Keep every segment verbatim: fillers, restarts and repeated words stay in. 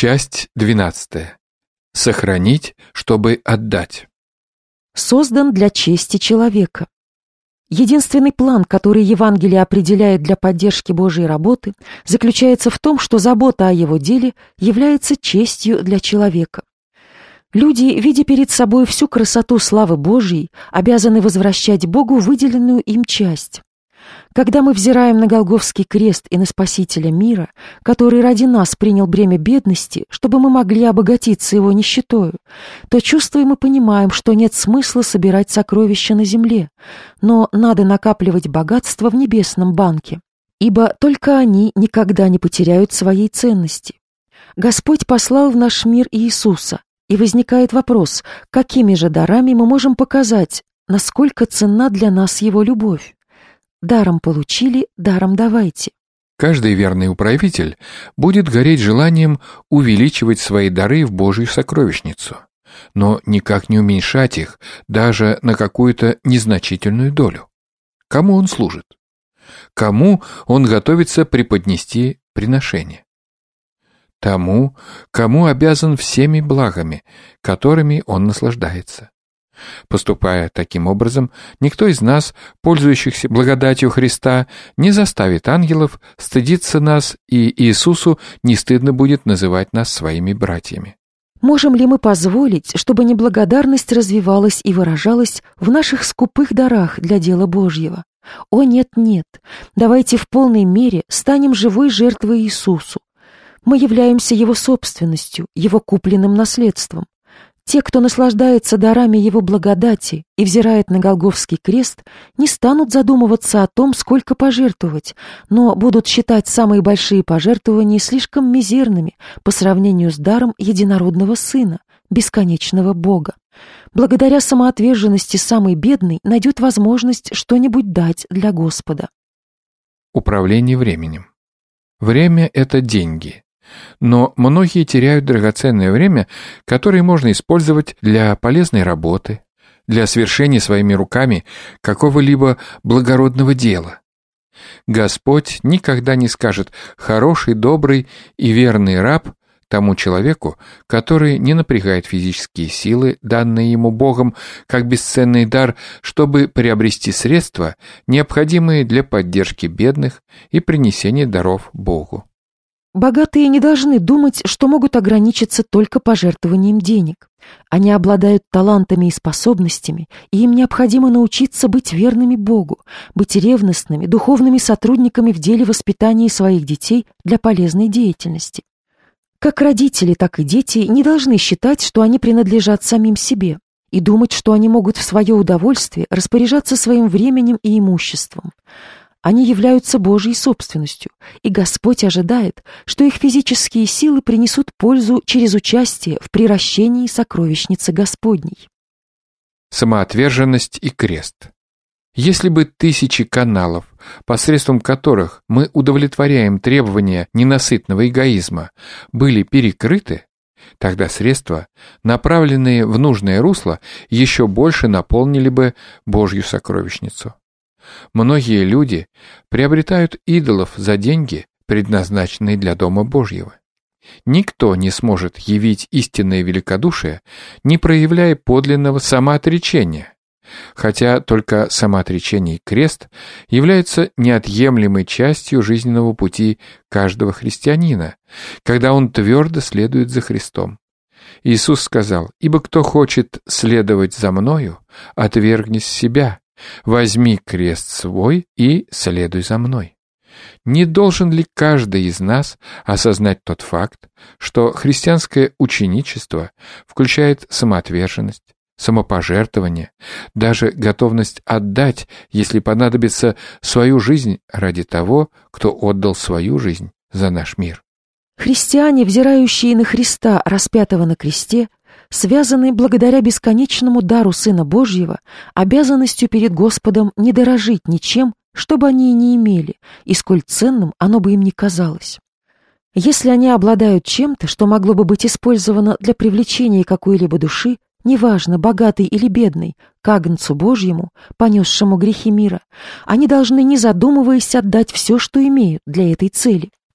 Часть двенадцатая. Сохранить, чтобы отдать. Создан для чести человека. Единственный план, который Евангелие определяет для поддержки Божьей работы, заключается в том, что забота о его деле является честью для человека. Люди, видя перед собой всю красоту славы Божьей, обязаны возвращать Богу выделенную им часть. Когда мы взираем на Голгофский крест и на Спасителя мира, который ради нас принял бремя бедности, чтобы мы могли обогатиться его нищетою, то чувствуем и понимаем, что нет смысла собирать сокровища на земле, но надо накапливать богатство в небесном банке, ибо только они никогда не потеряют своей ценности. Господь послал в наш мир Иисуса, и возникает вопрос, какими же дарами мы можем показать, насколько ценна для нас Его любовь. Даром получили, даром давайте. Каждый верный управитель будет гореть желанием увеличивать свои дары в Божью сокровищницу, но никак не уменьшать их даже на какую-то незначительную долю. Кому он служит? Кому он готовится преподнести приношение? Тому, кому обязан всеми благами, которыми он наслаждается. Поступая таким образом, никто из нас, пользующихся благодатью Христа, не заставит ангелов стыдиться нас, и Иисусу не стыдно будет называть нас своими братьями. Можем ли мы позволить, чтобы неблагодарность развивалась и выражалась в наших скупых дарах для дела Божьего? О, нет, нет, давайте в полной мере станем живой жертвой Иисусу. Мы являемся Его собственностью, Его купленным наследством. Те, кто наслаждается дарами Его благодати и взирает на Голгофский крест, не станут задумываться о том, сколько пожертвовать, но будут считать самые большие пожертвования слишком мизерными по сравнению с даром единородного Сына, бесконечного Бога. Благодаря самоотверженности самый бедный найдет возможность что-нибудь дать для Господа. Управление временем. Время — это деньги. Но многие теряют драгоценное время, которое можно использовать для полезной работы, для совершения своими руками какого-либо благородного дела. Господь никогда не скажет «хороший, добрый и верный раб» тому человеку, который не напрягает физические силы, данные ему Богом, как бесценный дар, чтобы приобрести средства, необходимые для поддержки бедных и принесения даров Богу. Богатые не должны думать, что могут ограничиться только пожертвованием денег. Они обладают талантами и способностями, и им необходимо научиться быть верными Богу, быть ревностными, духовными сотрудниками в деле воспитания своих детей для полезной деятельности. Как родители, так и дети не должны считать, что они принадлежат самим себе, и думать, что они могут в свое удовольствие распоряжаться своим временем и имуществом. Они являются Божьей собственностью, и Господь ожидает, что их физические силы принесут пользу через участие в приращении сокровищницы Господней. Самоотверженность и крест. Если бы тысячи каналов, посредством которых мы удовлетворяем требования ненасытного эгоизма, были перекрыты, тогда средства, направленные в нужное русло, еще больше наполнили бы Божью сокровищницу. Многие люди приобретают идолов за деньги, предназначенные для Дома Божьего. Никто не сможет явить истинное великодушие, не проявляя подлинного самоотречения, хотя только самоотречение и крест являются неотъемлемой частью жизненного пути каждого христианина, когда он твердо следует за Христом. Иисус сказал: «Ибо кто хочет следовать за Мною, отвергнись себя, возьми крест свой и следуй за Мной». Не должен ли каждый из нас осознать тот факт, что христианское ученичество включает самоотверженность, самопожертвование, даже готовность отдать, если понадобится, свою жизнь ради того, кто отдал свою жизнь за наш мир? Христиане, взирающие на Христа, распятого на кресте, связаны благодаря бесконечному дару Сына Божьего обязанностью перед Господом не дорожить ничем, что бы они и не имели, и сколь ценным оно бы им ни казалось. Если они обладают чем-то, что могло бы быть использовано для привлечения какой-либо души, неважно, богатой или бедной, к Агнцу Божьему, понесшему грехи мира, они должны, не задумываясь, отдать все, что имеют для этой цели.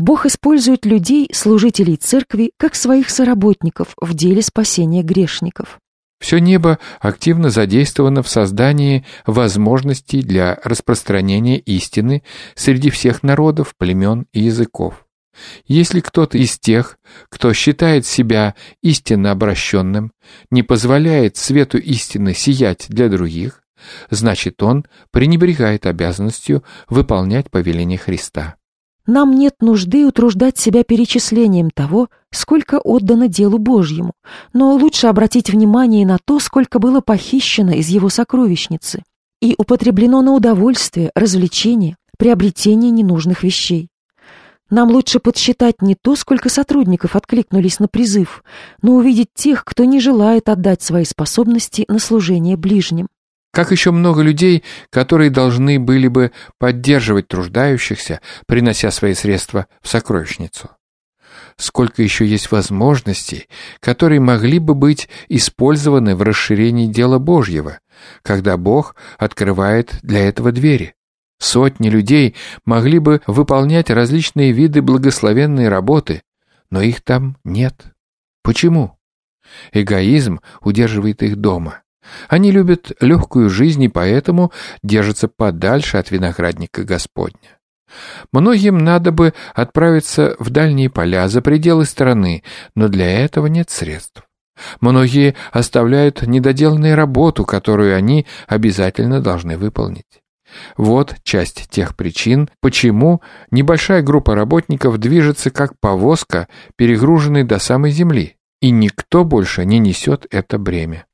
Бог использует людей, служителей церкви, как своих соработников в деле спасения грешников. Все небо активно задействовано в создании возможностей для распространения истины среди всех народов, племен и языков. Если кто-то из тех, кто считает себя истинно обращенным, не позволяет свету истины сиять для других, значит, он пренебрегает обязанностью выполнять повеление Христа. Нам нет нужды утруждать себя перечислением того, сколько отдано делу Божьему, но лучше обратить внимание на то, сколько было похищено из его сокровищницы и употреблено на удовольствие, развлечение, приобретение ненужных вещей. Нам лучше подсчитать не то, сколько сотрудников откликнулись на призыв, но увидеть тех, кто не желает отдать свои способности на служение ближним. Как еще много людей, которые должны были бы поддерживать труждающихся, принося свои средства в сокровищницу. Сколько еще есть возможностей, которые могли бы быть использованы в расширении дела Божьего, когда Бог открывает для этого двери. Сотни людей могли бы выполнять различные виды благословенной работы, но их там нет. Почему? Эгоизм удерживает их дома. Они любят легкую жизнь и поэтому держатся подальше от виноградника Господня. Многим надо бы отправиться в дальние поля за пределы страны, но для этого нет средств. Многие оставляют недоделанную работу, которую они обязательно должны выполнить. Вот часть тех причин, почему небольшая группа работников движется как повозка, перегруженная до самой земли, и никто больше не несет это бремя.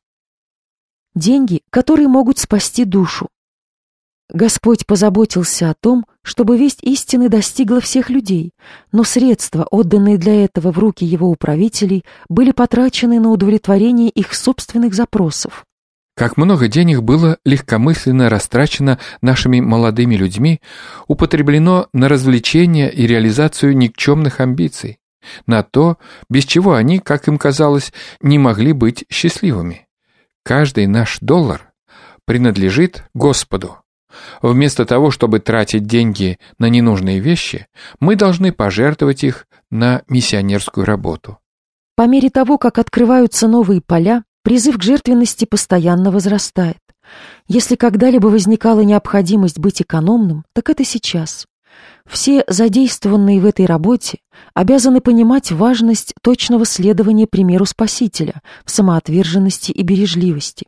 Деньги, которые могут спасти душу. Господь позаботился о том, чтобы весть истины достигла всех людей, но средства, отданные для этого в руки его управителей, были потрачены на удовлетворение их собственных запросов. Как много денег было легкомысленно растрачено нашими молодыми людьми, употреблено на развлечения и реализацию никчемных амбиций, на то, без чего они, как им казалось, не могли быть счастливыми. Каждый наш доллар принадлежит Господу. Вместо того, чтобы тратить деньги на ненужные вещи, мы должны пожертвовать их на миссионерскую работу. По мере того, как открываются новые поля, призыв к жертвенности постоянно возрастает. Если когда-либо возникала необходимость быть экономным, так это сейчас. Все задействованные в этой работе обязаны понимать важность точного следования примеру Спасителя в самоотверженности и бережливости.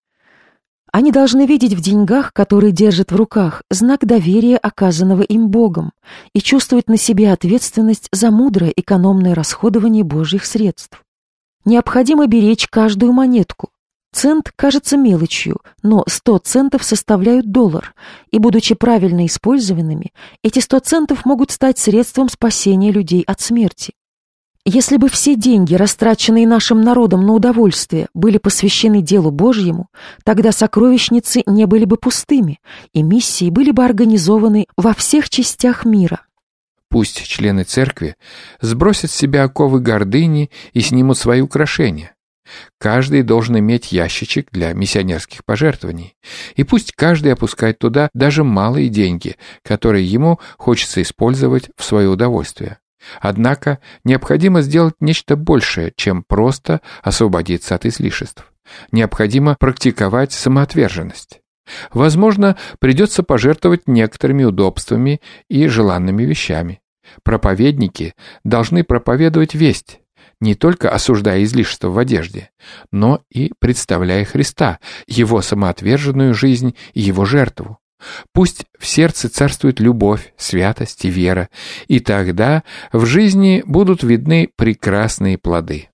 Они должны видеть в деньгах, которые держат в руках, знак доверия, оказанного им Богом, и чувствовать на себе ответственность за мудрое экономное расходование Божьих средств. Необходимо беречь каждую монетку. Цент кажется мелочью, но сто центов составляют доллар, и, будучи правильно использованными, эти сто центов могут стать средством спасения людей от смерти. Если бы все деньги, растраченные нашим народом на удовольствие, были посвящены делу Божьему, тогда сокровищницы не были бы пустыми, и миссии были бы организованы во всех частях мира. Пусть члены церкви сбросят с себя оковы гордыни и снимут свои украшения. Каждый должен иметь ящичек для миссионерских пожертвований, и пусть каждый опускает туда даже малые деньги, которые ему хочется использовать в свое удовольствие. Однако необходимо сделать нечто большее, чем просто освободиться от излишеств. Необходимо практиковать самоотверженность. Возможно, придется пожертвовать некоторыми удобствами и желанными вещами. Проповедники должны проповедовать весть, не только осуждая излишества в одежде, но и представляя Христа, Его самоотверженную жизнь и Его жертву. Пусть в сердце царствует любовь, святость и вера, и тогда в жизни будут видны прекрасные плоды.